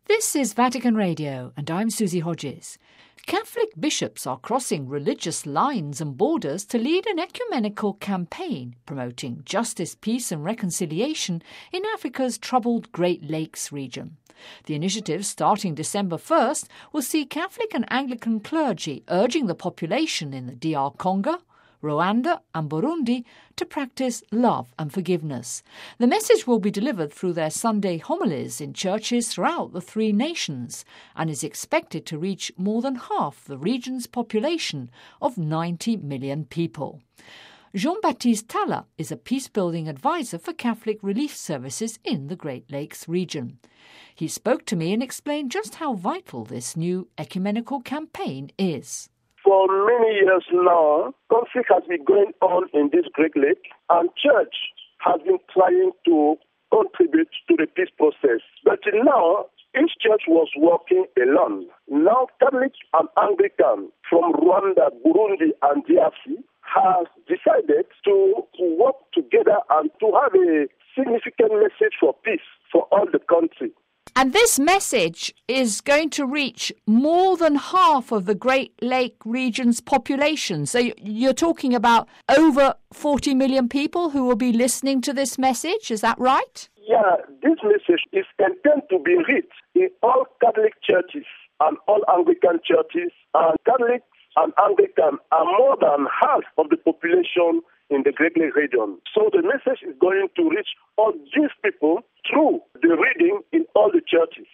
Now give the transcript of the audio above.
This is Vatican Radio, and I'm Susie Hodges. Catholic bishops are crossing religious lines and borders to lead an ecumenical campaign promoting justice, peace and reconciliation in Africa's troubled Great Lakes region. The initiative, starting December 1st, will see Catholic and Anglican clergy urging the population in the DR Congo, Rwanda and Burundi to practice love and forgiveness. The message will be delivered through their Sunday homilies in churches throughout the three nations and is expected to reach more than half the region's population of 90 million people. Jean-Baptiste Talla is a peace-building advisor for Catholic relief services in the Great Lakes region. He spoke to me and explained just how vital this new ecumenical campaign is. For many years now, conflict has been going on in this Great Lake, and church has been trying to contribute to the peace process. But till now, each church was working alone. Now, Catholic and Anglican from Rwanda, Burundi, and DRC have decided to work together and to have a significant message for peace for all the country. And this message is going to reach more than half of the Great Lake region's population. So you're talking about over 40 million people who will be listening to this message. Is that right? Yeah, this message is intended to be read in all Catholic churches and all Anglican churches. And Catholics and Anglican are more than half of the population in the Great Lake region. So the message is going to reach all these people through the reading in all the churches.